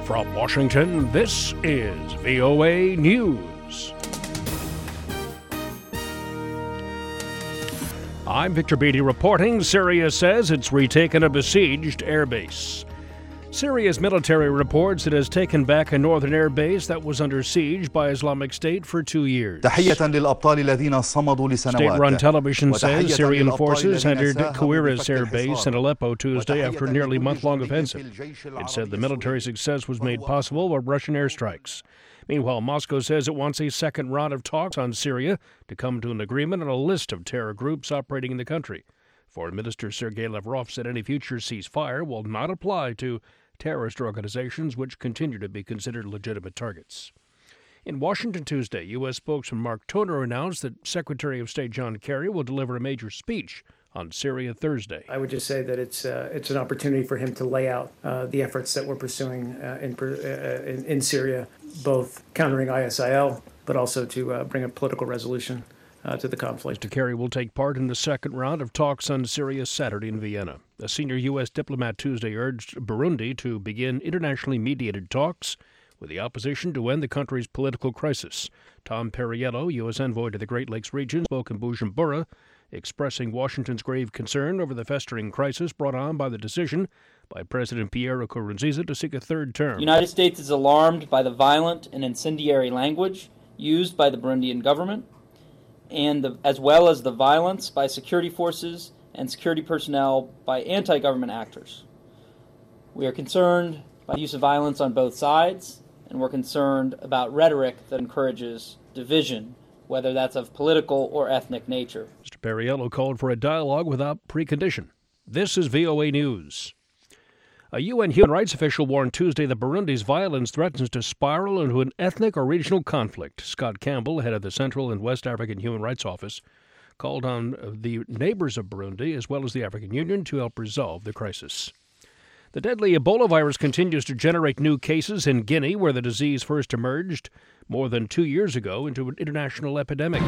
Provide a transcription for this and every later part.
From Washington, this is VOA News. I'm Victor Beatty reporting. Syria says it's retaken a besieged airbase. Syria's military reports it has taken back a northern airbase that was under siege by Islamic State for 2 years. State-run television says Syrian forces entered Kuwiris Air Base in Aleppo Tuesday after a nearly month-long offensive. It said the military success was made possible by Russian airstrikes. Meanwhile, Moscow says it wants a second round of talks on Syria to come to an agreement on a list of terror groups operating in the country. Foreign Minister Sergei Lavrov said any future ceasefire will not apply to terrorist organizations which continue to be considered legitimate targets. In Washington Tuesday, U.S. spokesman Mark Toner announced that Secretary of State John Kerry will deliver a major speech on Syria Thursday. I would just say that it's an opportunity for him to lay out the efforts that we're pursuing in Syria, both countering ISIL, but also to bring a political resolution to the conflict. Mr. Kerry will take part in the second round of talks on Syria Saturday in Vienna. A senior U.S. diplomat Tuesday urged Burundi to begin internationally mediated talks with the opposition to end the country's political crisis. Tom Perriello, U.S. envoy to the Great Lakes region, spoke in Bujumbura, expressing Washington's grave concern over the festering crisis brought on by the decision by President Pierre Nkurunziza to seek a third term. The United States is alarmed by the violent and incendiary language used by the Burundian government, and as well as the violence by security forces and security personnel by anti-government actors. We are concerned by the use of violence on both sides, and we're concerned about rhetoric that encourages division, whether that's of political or ethnic nature. Mr. Perriello called for a dialogue without precondition. This is VOA News. A UN human rights official warned Tuesday that Burundi's violence threatens to spiral into an ethnic or regional conflict. Scott Campbell, head of the Central and West African Human Rights Office, called on the neighbors of Burundi, as well as the African Union, to help resolve the crisis. The deadly Ebola virus continues to generate new cases in Guinea, where the disease first emerged more than 2 years ago into an international epidemic.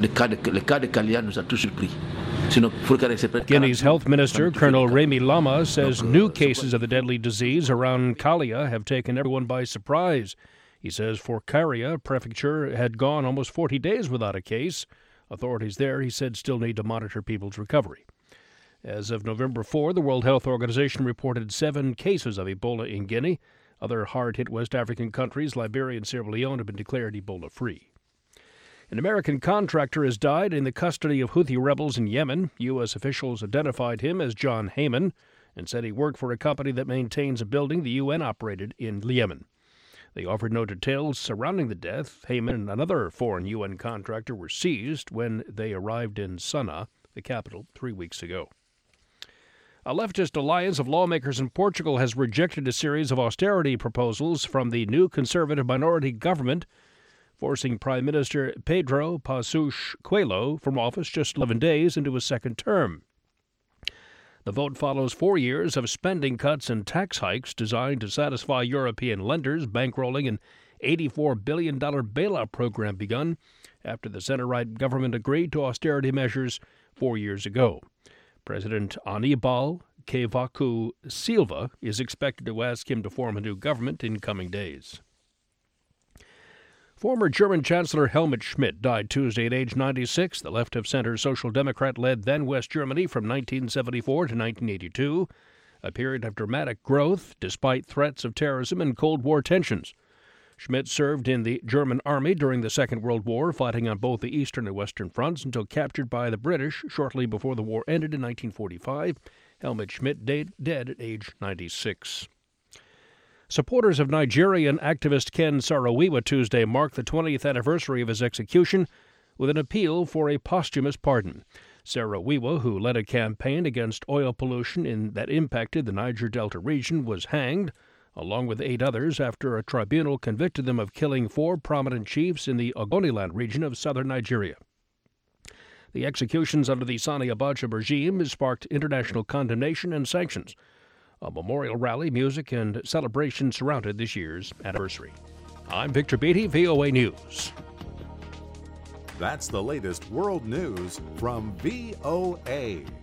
Guinea's health minister, Colonel Remy Lama, says new cases of the deadly disease around Kalia have taken everyone by surprise. He says Forcaria prefecture had gone almost 40 days without a case. Authorities there, he said, still need to monitor people's recovery. As of November 4, the World Health Organization reported 7 cases of Ebola in Guinea. Other hard-hit West African countries, Liberia and Sierra Leone, have been declared Ebola-free. An American contractor has died in the custody of Houthi rebels in Yemen. U.S. officials identified him as John Heyman and said he worked for a company that maintains a building the UN operated in Yemen. They offered no details surrounding the death. Heyman and another foreign UN contractor were seized when they arrived in Sana'a, the capital, 3 weeks ago. A leftist alliance of lawmakers in Portugal has rejected a series of austerity proposals from the new conservative minority government, forcing Prime Minister Pedro Passos Coelho from office just 11 days into a second term. The vote follows 4 years of spending cuts and tax hikes designed to satisfy European lenders, bankrolling an $84 billion bailout program begun after the center-right government agreed to austerity measures 4 years ago. President Aníbal Cavaco Silva is expected to ask him to form a new government in coming days. Former German Chancellor Helmut Schmidt died Tuesday at age 96. The left-of-center Social Democrat led then West Germany from 1974 to 1982, a period of dramatic growth despite threats of terrorism and Cold War tensions. Schmidt served in the German army during the Second World War, fighting on both the Eastern and Western fronts until captured by the British shortly before the war ended in 1945. Helmut Schmidt dead at age 96. Supporters of Nigerian activist Ken Saro-Wiwa Tuesday marked the 20th anniversary of his execution with an appeal for a posthumous pardon. Saro-Wiwa, who led a campaign against oil pollution that impacted the Niger Delta region, was hanged, along with 8 others, after a tribunal convicted them of killing 4 prominent chiefs in the Ogoniland region of southern Nigeria. The executions under the Sani Abacha regime has sparked international condemnation and sanctions. A memorial rally, music, and celebration surrounded this year's anniversary. I'm Victor Beatty, VOA News. That's the latest world news from VOA.